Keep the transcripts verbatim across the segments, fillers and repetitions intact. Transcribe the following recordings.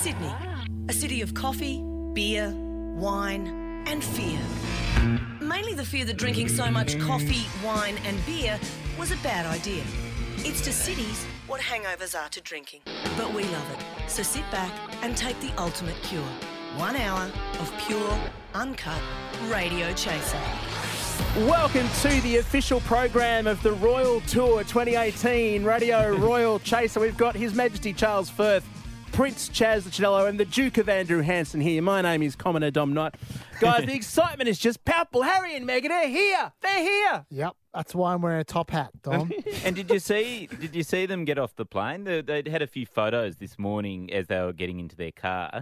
Sydney, a city of coffee, beer, wine and fear. Mainly the fear that drinking so much coffee, wine and beer was a bad idea. It's to cities what hangovers are to drinking. But we love it, so sit back and take the ultimate cure. One hour of pure, uncut Radio Chaser. Welcome to the official program of the Royal Tour twenty eighteen, Radio Royal Chaser. We've got His Majesty Charles Firth, Prince Chaz Licciardello and the Duke of Andrew Hansen here. My name is Commoner Dom Knight. Guys, the excitement is just palpable. Harry and Meghan are here. They're here. Yep, that's why I'm wearing a top hat, Dom. And did you see Did you see them get off the plane? They, they'd had a few photos this morning as they were getting into their car,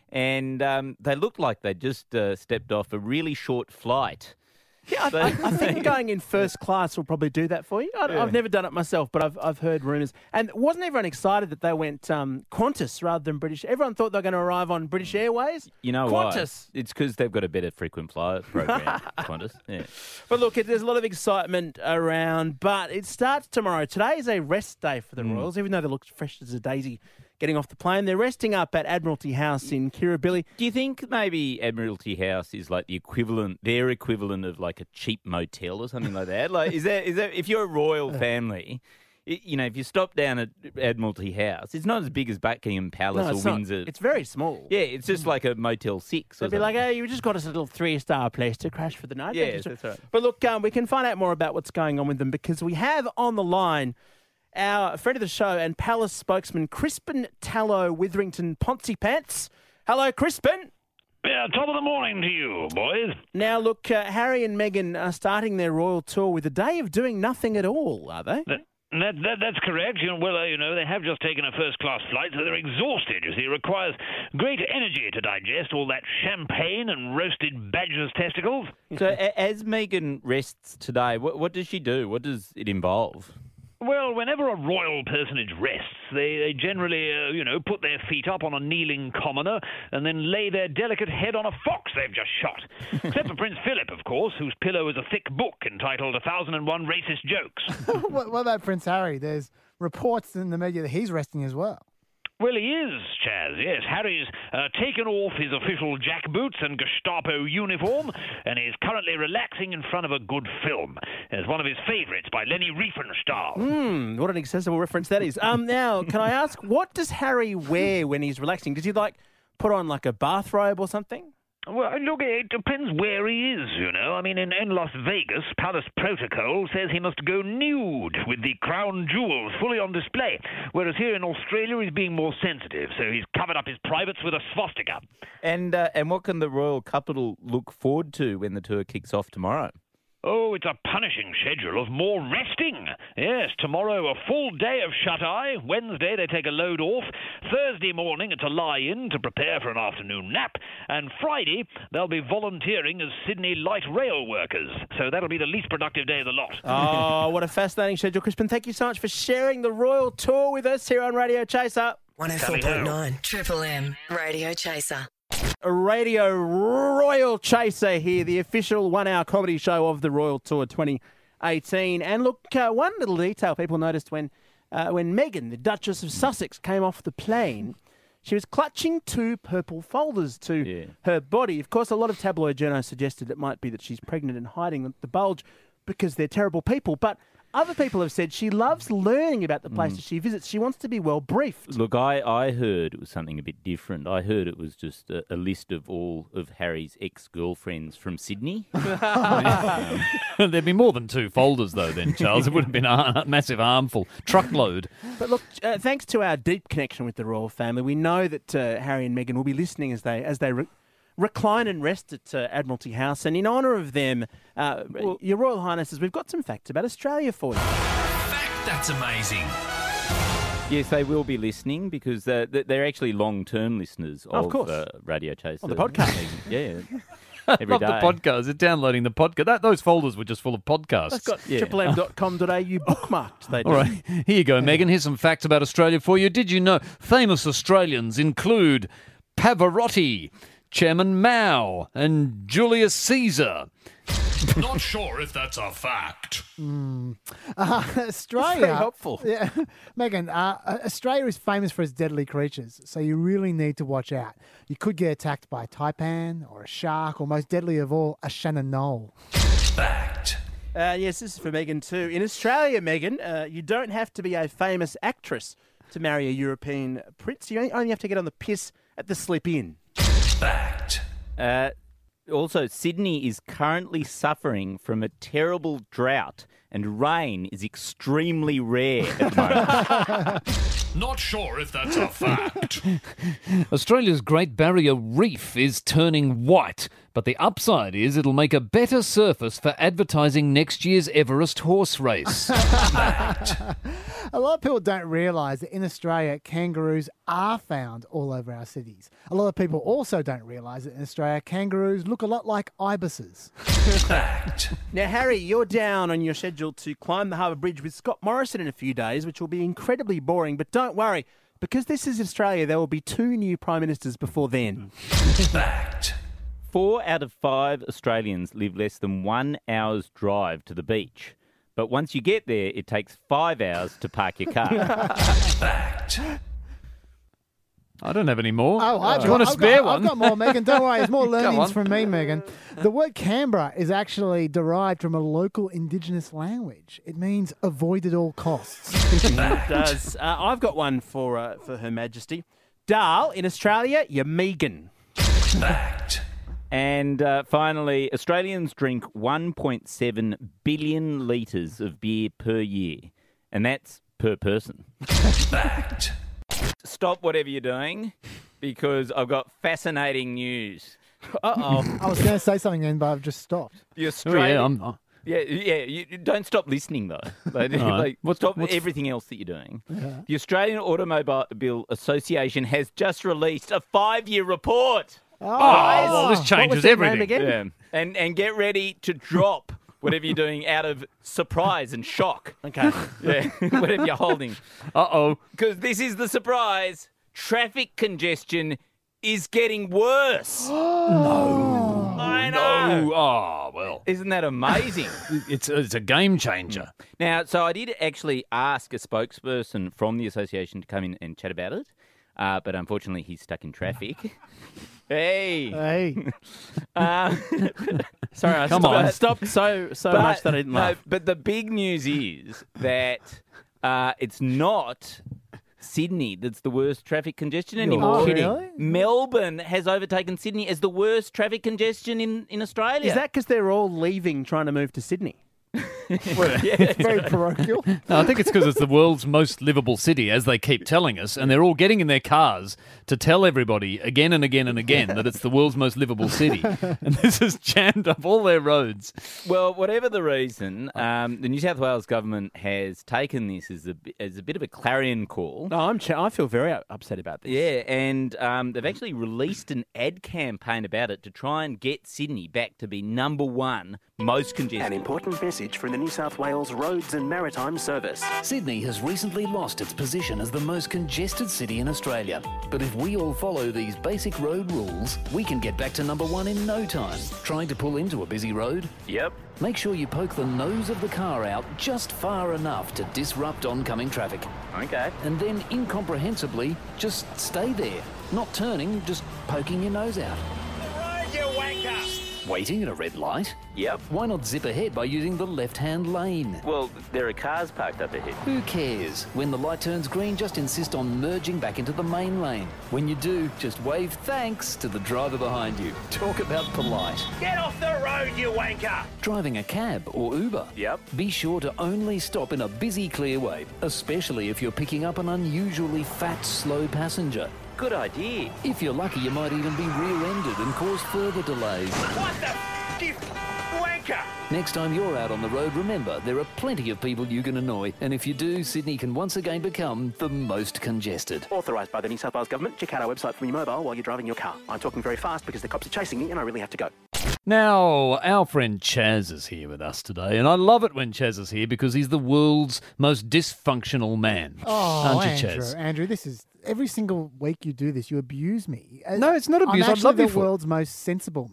and um, they looked like they'd just uh, stepped off a really short flight. Yeah, I, I, I think going in first class will probably do that for you. I, Yeah. I've never done it myself, but I've I've heard rumours. And wasn't everyone excited that they went um, Qantas rather than British? Everyone thought they were going to arrive on British Airways. You know Qantas. why? It's because they've got a better frequent flyer program, Qantas. Yeah. But look, it, there's a lot of excitement around, but it starts tomorrow. Today is a rest day for the Royals, even though they look fresh as a daisy getting off the plane. They're resting up at Admiralty House in Kirribilli. Do you think maybe Admiralty House is like the equivalent, their equivalent of like a cheap motel or something like that? Like, is that is that if you're a royal family, it, you know, if you stop down at Admiralty House, it's not as big as Buckingham Palace No, or it's not. Windsor. It's very small. Yeah, it's just like a Motel Six. Or They'd be like, something. hey, you just got us a little three-star place to crash for the night. Yeah, Thank you, that's sir." right. But look, um, we can find out more about what's going on with them because we have on the line our friend of the show and Palace spokesman, Crispin Tallow Witherington Ponzi Pants. Hello, Crispin. Yeah, top of the morning to you, boys. Now, look, uh, Harry and Meghan are starting their royal tour with a day of doing nothing at all, are they? That, that, that, that's correct. You know, well, uh, you know, they have just taken a first-class flight, so they're exhausted. You see, it requires great energy to digest all that champagne and roasted badger's testicles. So a- as Meghan rests today, what, what does she do? What does it involve? Well, whenever a royal personage rests, they, they generally, uh, you know, put their feet up on a kneeling commoner and then lay their delicate head on a fox they've just shot. Except for Prince Philip, of course, whose pillow is a thick book entitled A Thousand and One Racist Jokes. what, what about Prince Harry? There's reports in the media that he's resting as well. Well, he is, Chaz, yes. Harry's uh, taken off his official jackboots and Gestapo uniform, and is currently relaxing in front of a good film. It's one of his favourites by Leni Riefenstahl. Hmm, what an accessible reference that is. Um, now, can I ask, what does Harry wear when he's relaxing? Does he, like, put on, like, a bathrobe or something? Well, look, it depends where he is, you know. I mean, in, in Las Vegas, Palace protocol says he must go nude with the crown jewels fully on display, whereas here in Australia he's being more sensitive, so he's covered up his privates with a swastika. And uh, and what can the royal couple look forward to when the tour kicks off tomorrow? Oh, it's a punishing schedule of more resting. Yes, tomorrow a full day of shut-eye. Wednesday they take a load off. Thursday morning it's a lie-in to prepare for an afternoon nap. And Friday they'll be volunteering as Sydney light rail workers. So that'll be the least productive day of the lot. Oh, what a fascinating schedule, Crispin. Thank you so much for sharing the royal tour with us here on Radio Chaser. one oh four point nine Triple M Radio Chaser. A Radio Royal Chaser here, the official one-hour comedy show of the Royal Tour twenty eighteen. And look, uh, one little detail people noticed when uh, when Meghan, the Duchess of Sussex, came off the plane, she was clutching two purple folders to Yeah. her body. Of course, a lot of tabloid journalists suggested it might be that she's pregnant and hiding the bulge because they're terrible people. But other people have said she loves learning about the places she visits. She wants to be well briefed. Look, I, I heard it was something a bit different. I heard it was just a, a list of all of Harry's ex-girlfriends from Sydney. There'd be more than two folders, though, then, Charles. It would have been a massive armful. Truckload. But look, uh, thanks to our deep connection with the royal family, we know that uh, Harry and Meghan will be listening as they as they re- recline and rest at uh, Admiralty House. And in honour of them, uh, well, Your Royal Highnesses, we've got some facts about Australia for you. Fact that's amazing. Yes, they will be listening because uh, th- they're actually long-term listeners of, Of course. Uh, Radio Chaser. On the podcast. Yeah. I Every love day. the podcast. They're downloading the podcast. That, those folders were just full of podcasts. They've got Yeah. triple m dot com dot a u bookmarked. They do. All right, here you go, Megan. Here's some facts about Australia for you. Did you know famous Australians include Pavarotti, Chairman Mao, and Julius Caesar? Not sure if that's a fact. Mm. Uh, Australia. Very helpful. Yeah, Megan. Uh, Australia is famous for its deadly creatures, so you really need to watch out. You could get attacked by a taipan or a shark, or most deadly of all, a Shannon Knoll. Fact. Uh, yes, this is for Megan too. In Australia, Megan, uh, you don't have to be a famous actress to marry a European prince. You only have to get on the piss at the Slip Inn. Fact. Uh, also, Sydney is currently suffering from a terrible drought, and rain is extremely rare at the moment. Not sure if that's a fact. Australia's Great Barrier Reef is turning white, but the upside is it'll make a better surface for advertising next year's Everest horse race. A lot of people don't realise that in Australia, kangaroos are found all over our cities. A lot of people also don't realise that in Australia, kangaroos look a lot like ibises. Fact. Now, Harry, you're down on your schedule to climb the Harbour Bridge with Scott Morrison in a few days, which will be incredibly boring. But don't worry, because this is Australia, there will be two new Prime Ministers before then. Fact. Four out of five Australians live less than one hour's drive to the beach. But once you get there, it takes five hours to park your car. Fact. I don't have any more. Oh, I've Do you want got- a I've spare got, one? I've got more, Megan. Don't worry. There's more Come on. learnings from me, Megan. The word Canberra is actually derived from a local Indigenous language. It means avoid at all costs. It does. Uh, I've got one for uh, for Her Majesty. Dal, in Australia, you're Megan. Fact. And uh, finally, Australians drink one point seven billion litres of beer per year, and that's per person. Fact. Stop whatever you're doing, because I've got fascinating news. Uh-oh. I was going to say something then, but I've just stopped. The Oh, Australian... yeah, I'm not. Yeah, yeah. You, you don't stop listening though. Like, right. like, What's- stop what's- everything else that you're doing. The Australian Automobile Association has just released a five-year report. Oh, well, this What changes was their name everything. again? Yeah. And and get ready to drop whatever you're doing out of surprise and shock. Okay. Yeah, whatever you're holding, Uh-oh. because this is the surprise. Traffic congestion is getting worse. no. I know. Oh, oh, well. Isn't that amazing? It's, it's a game changer. Now, so I did actually ask a spokesperson from the association to come in and chat about it, uh, but unfortunately he's stuck in traffic. Hey. Hey. Uh, sorry, I Come stopped, on. I stopped so so much that I didn't no, laugh. but the big news is that uh, it's not Sydney that's the worst traffic congestion anymore. Oh, kidding. really? Melbourne has overtaken Sydney as the worst traffic congestion in, in Australia. Is that because they're all leaving, trying to move to Sydney? It's very parochial. No, I think it's because it's the world's most livable city, as they keep telling us, and they're all getting in their cars to tell everybody again and again and again that it's the world's most livable city. And this has jammed up all their roads. Well, whatever the reason, um, the New South Wales government has taken this as a, bi- as a bit of a clarion call. No, I'm. Ch- I feel very upset about this. Yeah, and um, they've actually released an ad campaign about it to try and get Sydney back to be number one most congested. An important message from the New South Wales Roads and Maritime Service. Sydney has recently lost its position as the most congested city in Australia. But if we all follow these basic road rules, we can get back to number one in no time. Trying to pull into a busy road? Yep. Make sure you poke the nose of the car out just far enough to disrupt oncoming traffic. Okay. And then incomprehensibly, just stay there. Not turning, just poking your nose out. You wanker! Waiting at a red light? Yep. Why not zip ahead by using the left-hand lane? Well, there are cars parked up ahead. Who cares? When the light turns green, just insist on merging back into the main lane. When you do, just wave thanks to the driver behind you. Talk about polite. Get off the road, you wanker! Driving a cab or Uber? Yep. Be sure to only stop in a busy clearway, especially if you're picking up an unusually fat, slow passenger. Good idea. If you're lucky, you might even be rear-ended and cause further delays. What the f*** you wanker? Next time you're out on the road, remember, there are plenty of people you can annoy. And if you do, Sydney can once again become the most congested. Authorised by the New South Wales Government. Check out our website from your mobile while you're driving your car. I'm talking very fast because the cops are chasing me and I really have to go. Now, our friend Chaz is here with us today, and I love it when Chaz is here because he's the world's most dysfunctional man. Oh, Aren't you, Andrew, Chaz? Andrew, this is every single week you do this. You abuse me. Uh, No, it's not abuse. I'm I actually love the you for it. world's most sensible man.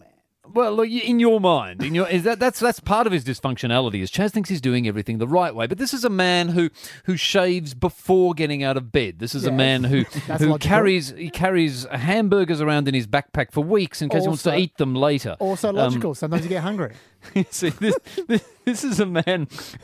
Well, look, in your mind, in your is that that's that's part of his dysfunctionality. Is Chaz thinks he's doing everything the right way, but this is a man who who shaves before getting out of bed. This is a Yes. man who That's who logical. carries he carries hamburgers around in his backpack for weeks in case he wants to Also- eat them later. Also Um, logical. Sometimes you get hungry. See, this, this, this is a man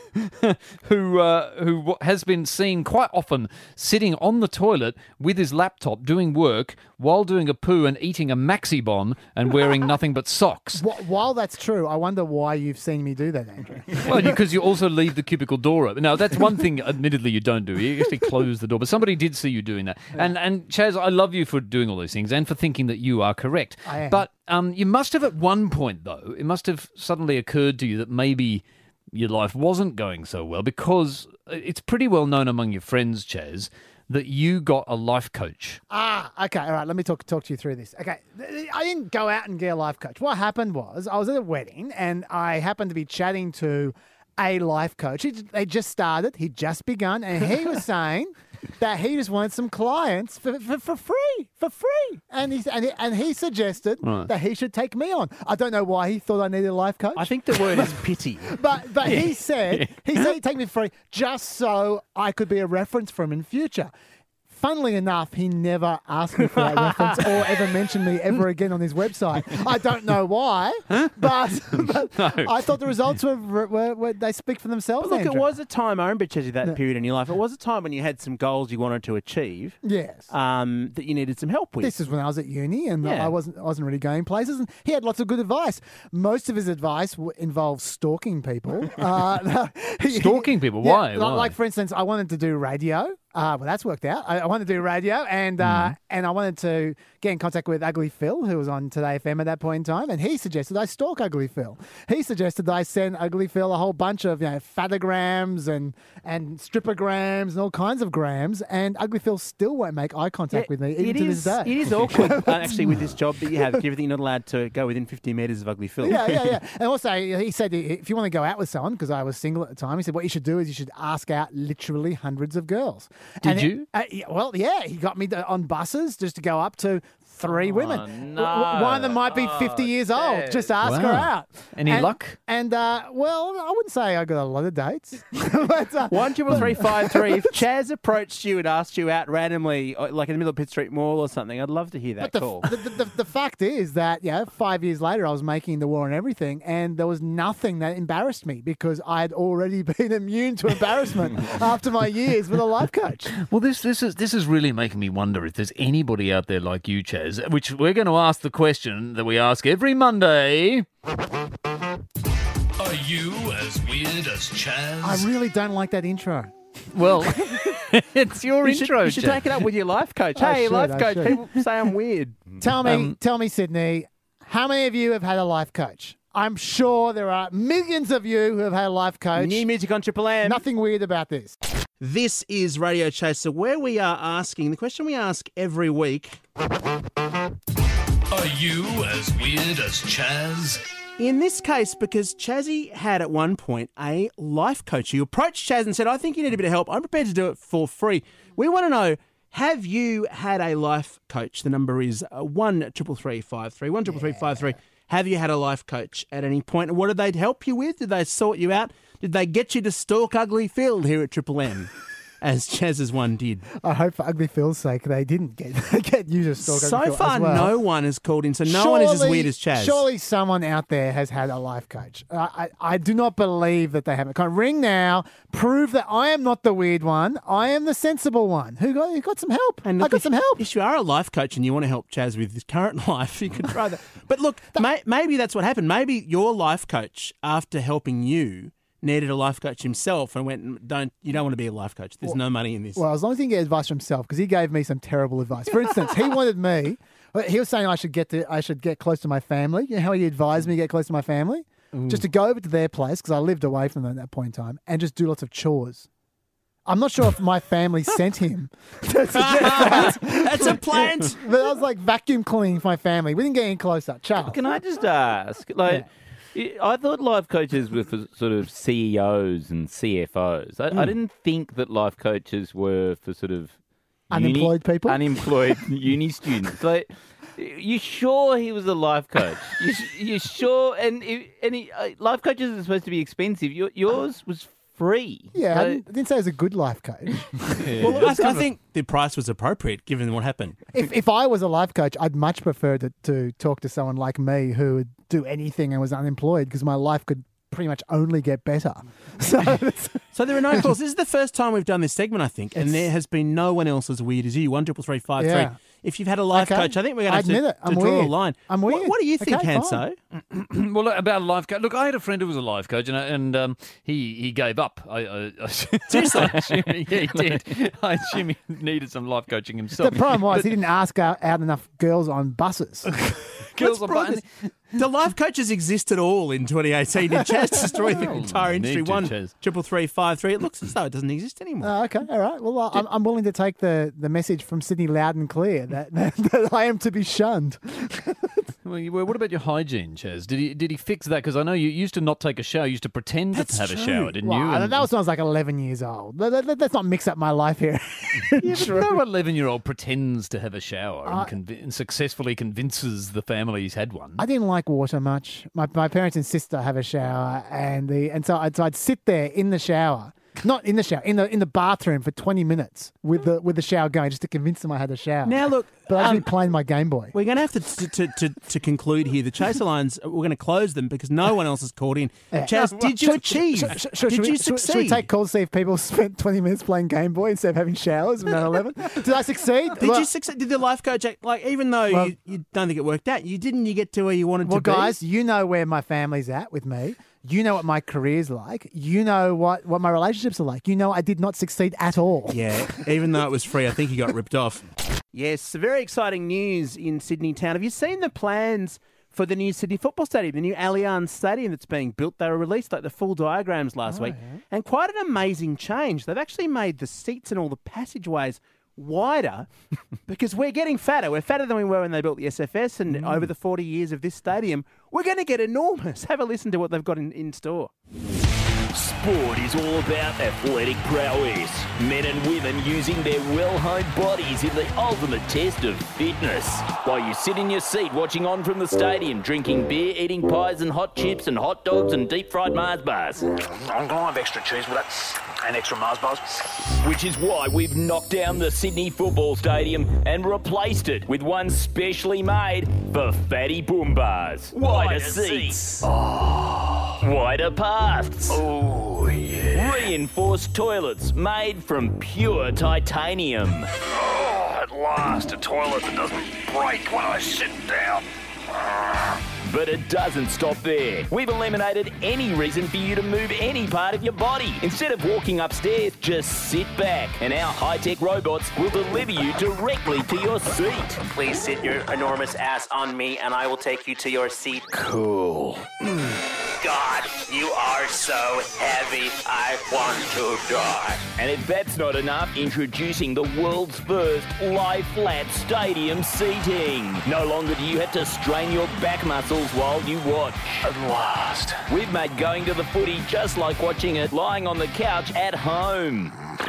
who uh, who w- has been seen quite often sitting on the toilet with his laptop doing work while doing a poo and eating a maxi bon and wearing nothing but socks. Wh- While that's true, I wonder why you've seen me do that, Andrew. Well, because you also leave the cubicle door open. Now, that's one thing, admittedly, you don't do. You actually close the door. But somebody did see you doing that. And, and Chaz, I love you for doing all these things and for thinking that you are correct. I am. But um, you must have at one point, though, it must have suddenly occurred to you that maybe your life wasn't going so well, because it's pretty well known among your friends, Chaz, that you got a life coach. Ah, okay, all right. Let me talk talk to you through this. Okay, I didn't go out and get a life coach. What happened was I was at a wedding and I happened to be chatting to a life coach. He, they just started. He'd just begun, and he was saying that he just wanted some clients for, for, for free, for free. And he and he, and he suggested Right. that he should take me on. I don't know why he thought I needed a life coach. I think the word is pity. But but he said he said he'd take me for free just so I could be a reference for him in future. Funnily enough, he never asked me for that reference or ever mentioned me ever again on his website. I don't know why, but, but No. I thought the results were, were, were they speak for themselves. But look, it Andrew. was a time, I remember, Chezzy, that Yeah. period in your life. It was a time when you had some goals you wanted to achieve Yes. um, that you needed some help with. This is when I was at uni and Yeah. I wasn't I wasn't really going places. And he had lots of good advice. Most of his advice w- involved stalking people. uh, he- Stalking people? Yeah, Why? Like, Why? like, for instance, I wanted to do radio. Uh, well, that's worked out. I, I wanted to do radio, and uh, Mm-hmm. and I wanted to get in contact with Ugly Phil, who was on Today F M at that point in time, and he suggested I stalk Ugly Phil. He suggested that I send Ugly Phil a whole bunch of you know fatograms and and strippergrams and all kinds of grams, and Ugly Phil still won't make eye contact with me even it to is, this day. It is awkward, uh, actually, with this job that you have, given that you're not allowed to go within fifty metres of Ugly Phil. Yeah, yeah, yeah. And also, he said if you want to go out with someone, because I was single at the time, he said what you should do is you should ask out literally hundreds of girls. Did And it- you? uh, yeah, well, yeah. He got me to, on buses just to go up to three women. no. W- w- One of them might be fifty years old. Just ask her Wow. out. Any And- luck? And, uh, well, I wouldn't say I got a lot of dates. but, uh, One triple three five three. If Chaz approached you and asked you out randomly, uh, like in the middle of Pitt Street Mall or something, I'd love to hear that But the, call. the, the, the, the fact is that, yeah, five years later, I was making the war and everything, and there was nothing that embarrassed me because I had already been immune to embarrassment after my years with a life coach. Well, this this is this is really making me wonder if there's anybody out there like you, Chaz, which we're going to ask the question that we ask every Monday. Are you as weird as Chaz? I really don't like that intro. Well, it's your You should, intro, you should Chaz. take it up with your life coach. I Hey, should, life I coach, should. people say I'm weird. Tell me, Um, tell me, Sydney, how many of you have had a life coach? I'm sure there are millions of you who have had a life coach. New music on Triple M. Nothing weird about this. This is Radio Chaser, where we are asking the question we ask every week. Are you as weird as Chaz? In this case, because Chazzy had at one point a life coach who approached Chaz and said, I think you need a bit of help. I'm prepared to do it for free. We want to know, have you had a life coach? The number is one triple three five three, one triple three five three. Have you had a life coach at any point? What did they help you with? Did they sort you out? Did they get you to stalk Ugly Phil here at Triple M? As Chaz's one did. I hope for Ugly Phil's sake they didn't get get you to stalk So Ugly Phil far, as well. no one has called in, so no one is as Surely- weird as Chaz. Surely someone out there has had a life coach. I, I, I do not believe that they haven't. Come on, ring now. Prove that I am not the weird one. I am the sensible one. Who got, who got some help? And I look, got if- some help. If you are a life coach and you want to help Chaz with his current life, you could try that. But look, may, maybe that's what happened. Maybe your life coach, after helping you, needed a life coach himself and went, "Don't you don't want to be a life coach? There's no money in this." Well, as long as he can get advice from himself, because he gave me some terrible advice. For instance, he wanted me. He was saying I should get to I should get close to my family. You know how he advised me to get close to my family, just to go over to their place because I lived away from them at that point in time, and just do lots of chores. I'm not sure if my family sent him to suggest that. That's a plant. But I was like vacuum cleaning for my family. We didn't get any closer. Charles. Can I just ask, like, I thought life coaches were for sort of C E Os and C F Os. I, Hmm. I didn't think that life coaches were for sort of uni- Unemployed people? unemployed uni students. Like, You sure he was a life coach? You, you sure? And and he, uh, life coaches are supposed to be expensive. Your, yours was free. Yeah, So- I didn't, I didn't say it was a good life coach. Well, I, I think the price was appropriate given what happened. if if I was a life coach, I'd much prefer to, to talk to someone like me who would do anything and was unemployed because my life could pretty much only get better. So it's- So there are no calls. This is the first time we've done this segment, I think, and It's- there has been no one else as weird as you. One triple three five three. Yeah. If you've had a life Okay. coach, I think we're going I to have admit to, it. I'm to draw weird. a line. I'm What- weird. What, do you think, Okay, Hanso? fine. Well, about a life coach. Look, I had a friend who was a life coach, and, and um, he he gave up. I, I, I, Seriously? I assume he, yeah, he did. I assume he needed some life coaching himself. the problem was he didn't ask out, out enough girls on buses. Girls What's are wrong button- with- Do life coaches exist at all in twenty eighteen? Did Chaz destroy the Well, entire need industry? to, One Chaz. triple three five three. It looks as though it doesn't exist anymore. Oh, okay, all right. Well, I'm, I'm willing to take the, the message from Sydney loud and clear that, that, that I am to be shunned. Well, you- well, what about your hygiene, Chaz? Did he did he fix that? Because I know you used to not take a shower. You used to pretend That's to have a true. shower, didn't Well, you? And- that was when I was like eleven years old. Let, let, let's not mix up my life here. Yeah, but no eleven-year-old pretends to have a shower I- and, conv- and successfully convinces the family he's had one. I didn't like water much. My my parents and sister have a shower, and the and so I'd, so I'd sit there in the shower, not in the shower, in the in the bathroom for twenty minutes with the with the shower going, just to convince them I had a shower. Now look, but I'd um, be playing my Game Boy. we're going to have to to, to, to to conclude here. The chaser lines, we're going to close them because no one else has called in. Yeah. Chaz, did you Should- achieve? should- should- should did we- you should- succeed? Should we take calls to see if people spent twenty minutes playing Game Boy instead of having showers when they're eleven? Did I succeed? Did well, you succeed? Did the life coach act, like even though Well- you, you don't think it worked out, you didn't? You get to where you wanted Well, to be. guys, you know where my family's at with me. You know what my career's like. You know what, what my relationships are like. You know I did not succeed at all. Yeah, even though it was free, I think he got ripped off. Yes, very exciting news in Sydney town. Have you seen the plans for the new Sydney Football Stadium, the new Allianz Stadium that's being built? They were released like the full diagrams last week, and quite an amazing change. They've actually made the seats and all the passageways wider because we're getting fatter. We're fatter than we were when they built the S F S, and over the forty years of this stadium, we're going to get enormous. Have a listen to what they've got in, in store. Sport is all about athletic prowess. Men and women using their well-honed bodies in the ultimate test of fitness. While you sit in your seat watching on from the stadium, drinking beer, eating pies and hot chips and hot dogs and deep-fried Mars bars. I'm going to have extra cheese with that and extra Mars bars. Which is why we've knocked down the Sydney Football Stadium and replaced it with one specially made for fatty boom bars. Wider seats. Wider paths. Oh, yeah. Reinforced toilets made from pure titanium. Oh, at last, a toilet that doesn't break when I sit down. But it doesn't stop there. We've eliminated any reason for you to move any part of your body. Instead of walking upstairs, just sit back and our high-tech robots will deliver you directly to your seat. Please sit your enormous ass on me and I will take you to your seat. Cool. God, you are so heavy, I want to die. And if that's not enough, introducing the world's first lie-flat stadium seating. No longer do you have to strain your back muscles while you watch. At last. We've made going to the footy just like watching it lying on the couch at home.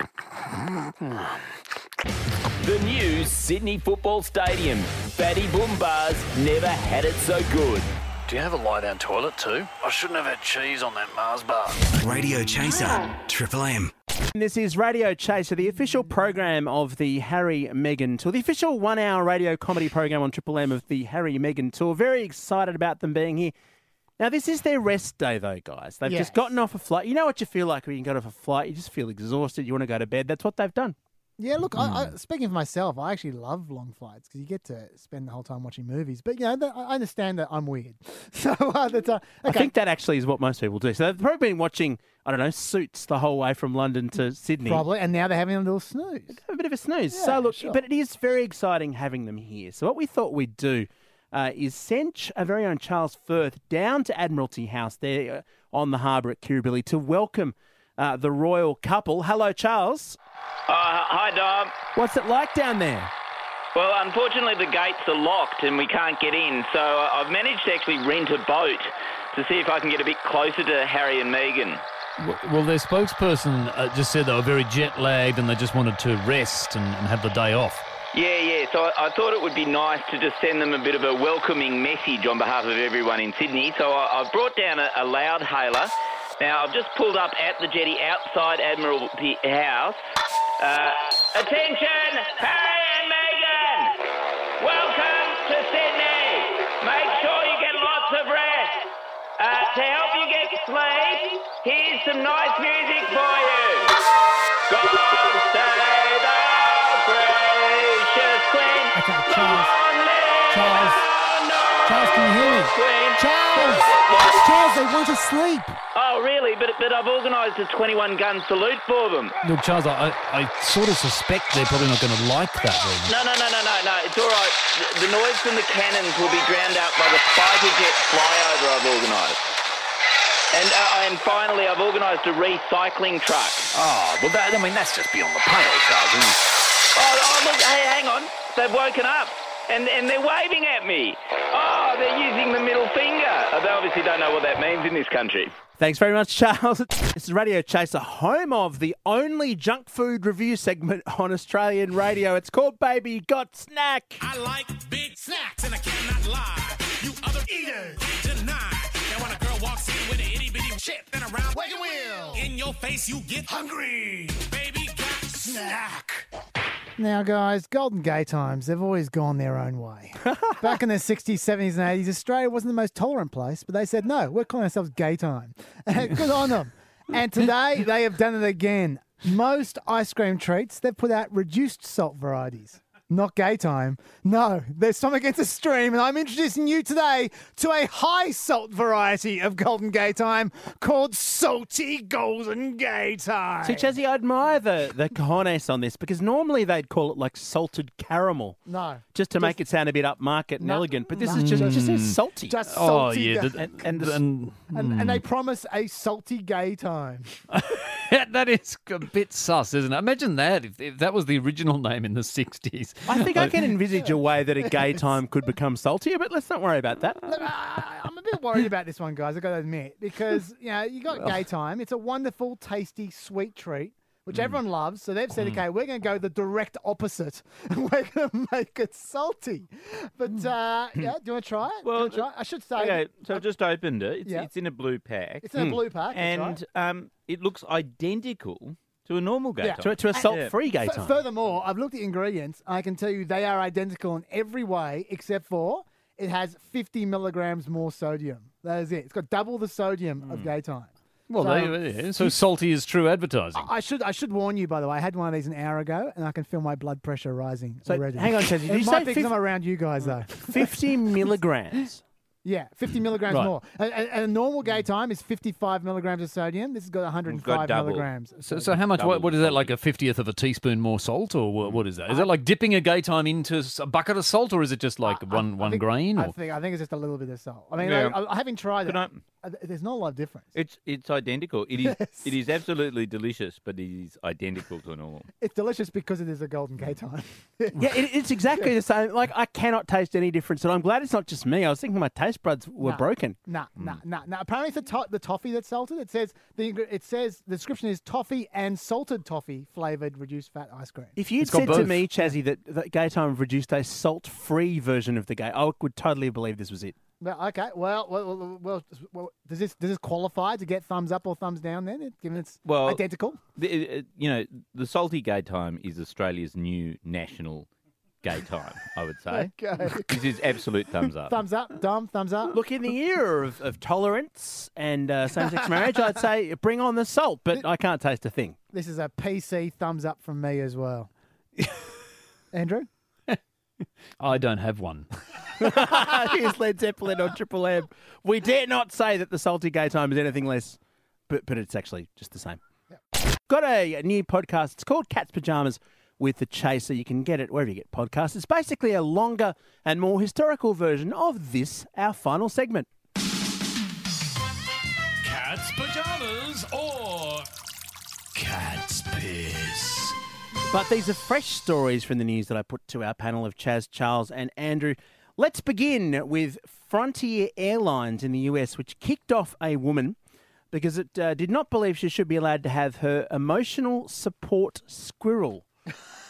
The new Sydney Football Stadium. Fatty Boom Bars never had it so good. Do you have a lie-down toilet too? I shouldn't have had cheese on that Mars bar. Radio Chaser, Triple M. This is Radio Chaser, the official program of the Harry Meghan Tour, the official one-hour radio comedy program on Triple M of the Harry Meghan Tour. Very excited about them being here. Now, this is their rest day, though, guys. They've Yes. just gotten off a flight. You know what you feel like when you get off a flight? You just feel exhausted. You want to go to bed. That's what they've done. Yeah, look, I, I, speaking for myself, I actually love long flights because you get to spend the whole time watching movies. But, you know, th- I understand that I'm weird. So, uh, that's, uh, I okay. think that actually is what most people do. So they've probably been watching, I don't know, Suits the whole way from London to Sydney. Probably, and now they're having a little snooze. Have a bit of a snooze. Yeah, so, look, sure. but it is very exciting having them here. So what we thought we'd do uh, is send Ch- our very own Charles Firth down to Admiralty House there uh, on the harbour at Kirribilli to welcome uh, the royal couple. Hello, Charles. Uh, hi, Dom. What's it like down there? Well, unfortunately, the gates are locked and we can't get in, so uh, I've managed to actually rent a boat to see if I can get a bit closer to Harry and Meghan. Well, their spokesperson uh, just said they were very jet-lagged and they just wanted to rest and, and have the day off. Yeah, yeah. So I, I thought it would be nice to just send them a bit of a welcoming message on behalf of everyone in Sydney. So I, I've brought down a, a loud hailer. Now, I've just pulled up at the jetty outside Admiralty House. Uh, attention, Harry and Meghan! Welcome to Sydney. Make sure you get lots of rest. Uh, to help you get sleep, here's some nice music for you. God save our gracious Queen. Okay, Charles. Long live Charles. our Charles, can you hear me? Queen. Charles! Charles, they want to sleep. Oh, really? But but I've organised a twenty-one gun salute for them. Look, Charles, I, I sort of suspect they're probably not going to like that very much. No, no, no, no, no, no. It's all right. The, the noise from the cannons will be drowned out by the fighter jet flyover I've organised. And uh, and finally, I've organised a recycling truck. Oh, well, that, I mean, that's just beyond the pale, Charles. Isn't it? Oh, oh, look, hey, hang on. They've woken up. And, and they're waving at me. Oh, they're using the middle finger. They obviously don't know what that means in this country. Thanks very much, Charles. This is Radio Chaser, home of the only junk food review segment on Australian radio. It's called Baby Got Snack. I like big snacks and I cannot lie. You other eaters deny. Now when a girl walks in with an itty bitty chip and a round wagon wheel, in your face you get hungry. Baby got snack. Now, guys, Golden Gay times, they've always gone their own way. Back in the sixties, seventies and eighties, Australia wasn't the most tolerant place, but they said, no, we're calling ourselves Gay Time. Good on them. And today, they have done it again. Most ice cream treats, they've put out reduced salt varieties. Not Gay Time. No, there's something against the stream, and I'm introducing you today to a high salt variety of Golden Gay Time called Salty Golden Gay Time. See, Chazzy, I admire the, the cojones on this because normally they'd call it like salted caramel. No. Just to Just- make it sound a bit upmarket and No, elegant, but this no. is just, just Mm. as salty. Just Oh, salty. yeah. ga- the- And, and, the, and, and, and they promise a salty gay time. that is a bit sus, isn't it? Imagine that if, if that was the original name in the sixties. I think I can envisage a way that a gay time could become saltier, but let's not worry about that. Look, I- I'm a bit worried about this one, guys, I've got to admit, because, you know, you got Gay Time. It's a wonderful, tasty, sweet treat, which everyone loves. So they've said, okay, we're going to go the direct opposite. We're going to make it salty. But, uh, yeah, do you want to try it? Well, Do you wanna try it? I should say. Okay, so I've just opened it. It's, Yeah. it's in a blue pack. It's in a blue pack, that's And um, it looks identical to a normal gay Yeah. time. To, to a salt-free gay F- time. Furthermore, I've looked at the ingredients. I can tell you they are identical in every way, except for it has fifty milligrams more sodium. That is it. It's got double the sodium of Gay Time. Well, So- there you go. So salty is true advertising. I should I should warn you, by the way. I had one of these an hour ago, and I can feel my blood pressure rising So, already. hang on, Chazzy, did It you might say be 'cause fif- I'm around you guys, though. fifty milligrams. Yeah, fifty milligrams Right. more. And, and, and a normal Gay Time is fifty-five milligrams of sodium. This has got one hundred five double. milligrams. So, so how much? What, what is that? Like a fiftieth of a teaspoon more salt, or what, what is that? Is that like dipping a gay time into s- a bucket of salt, or is it just like one I one think, grain? I Or? think I think it's just a little bit of salt. I mean, Yeah. I, I, having tried it, But I- uh, there's not a lot of difference. It's it's identical. It is Yes. it is absolutely delicious, but it is identical to a normal. It's delicious because it is a Golden Gay Time. Yeah, it, it's exactly the same. Like, I cannot taste any difference, and I'm glad it's not just me. I was thinking my taste buds were Nah. broken. Nah, nah, nah, nah. Apparently, it's the, to- the toffee that's salted. It says the ingre- it says the description is toffee and salted toffee flavored reduced fat ice cream. If you'd It's got said to both. me, Chazzy, that, that Gay Time have produced a salt-free version of the gay, I would totally believe this was it. Well, okay. Well, well, well, well, well, does this does this qualify to get thumbs up or thumbs down? Then, given it's Well, identical. The, uh, you know, the salty gay time is Australia's new national gay time. I would say. Okay. This is absolute thumbs up. Thumbs up, Dom. Thumbs up. Look, in the era of, of tolerance and uh, same-sex marriage, I'd say bring on the salt, but I can't taste a thing. This is a P C thumbs up from me as well. Andrew. I don't have one. Here's Led Zeppelin on Triple M. We dare not say that the salty gay time is anything less, but but it's actually just the same. Got a, a new podcast. It's called Cat's Pajamas with the Chaser. You can get it wherever you get podcasts. It's basically a longer and more historical version of this, our final segment. Cat's pajamas or cat's piss. But these are fresh stories from the news that I put to our panel of Chaz, Charles and Andrew. Let's begin with Frontier Airlines in the U S, which kicked off a woman because it uh, did not believe she should be allowed to have her emotional support squirrel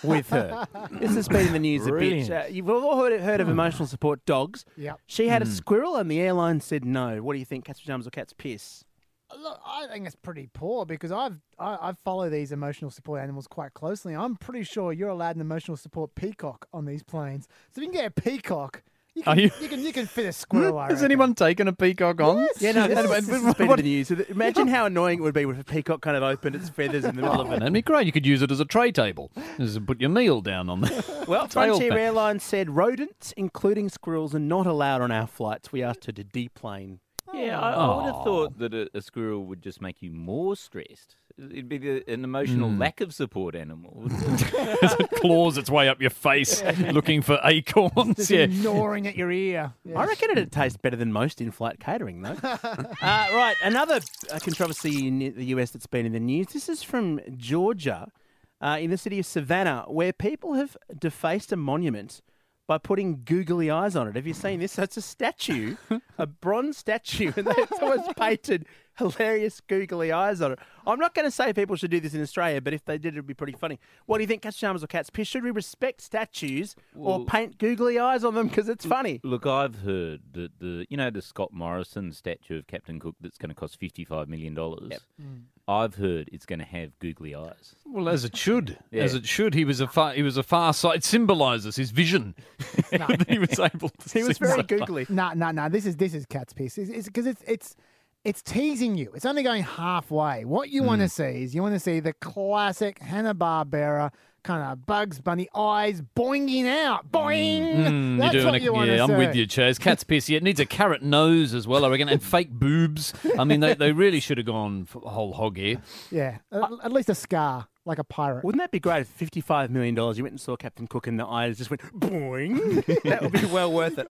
with her. This has been in the news Brilliant. a bit. Uh, you've all heard, heard of emotional support dogs. Yep. She had a Mm. squirrel and the airline said no. What do you think, cat's pajamas or cat's piss? Look, I think it's pretty poor because I've I, I follow these emotional support animals quite closely. I'm pretty sure you're allowed an emotional support peacock on these planes. So if you can get a peacock, you Are can you- you can you can fit a squirrel. I Has reckon. anyone taken a peacock on? Yeah, no, this, Anyway, is, this but has been in what- the news. So that- imagine how annoying it would be if a peacock kind of opened its feathers in the middle of it. That'd be great. You could use it as a tray table. Just put your meal down on there. Well, Tail Frontier thing. Airlines said rodents, including squirrels, are not allowed on our flights. We asked her to deplane. Yeah, I, I would Oh. have thought that a, a squirrel would just make you more stressed. It'd be the, an emotional Mm. lack of support animal. As it claws its way up your face looking for acorns. Just Yeah. gnawing at your ear. Yeah. I reckon it'd taste better than most in-flight catering, though. uh, right, another uh, controversy in the U S that's been in the news. This is from Georgia, uh, in the city of Savannah, where people have defaced a monument by putting googly eyes on it. Have you seen this? So it's a statue, a bronze statue, and they've always painted hilarious googly eyes on it. I'm not going to say people should do this in Australia, but if they did, it'd be pretty funny. What do you think, cat's pajamas or cat's piss? Should we respect statues or Well- paint googly eyes on them because it's funny? Look, I've heard that the you know the Scott Morrison statue of Captain Cook that's going to cost fifty-five million dollars. Yep. I've heard it's going to have googly eyes. Well, as it should. Yeah. As it should. He was a far, he was a far sight. It symbolises his vision. that he was able to He was see very so far. googly. No, no, no. This is this is cat's piss. It's because it's, it's it's teasing you. It's only going halfway. What you want to see is you want to see the classic Hanna-Barbera kind of Bugs Bunny eyes boinging out. Boing. Mm, That's you're doing what a, you want to yeah, see. I'm with you, Chaz. Cat's piss. Yeah, it needs a carrot nose as well, I reckon, and fake boobs. I mean, they, they really should have gone for whole hog here. Yeah, at, at least a scar like a pirate. Wouldn't that be great if fifty-five million dollars you went and saw Captain Cook and the eyes just went boing? That would be well worth it.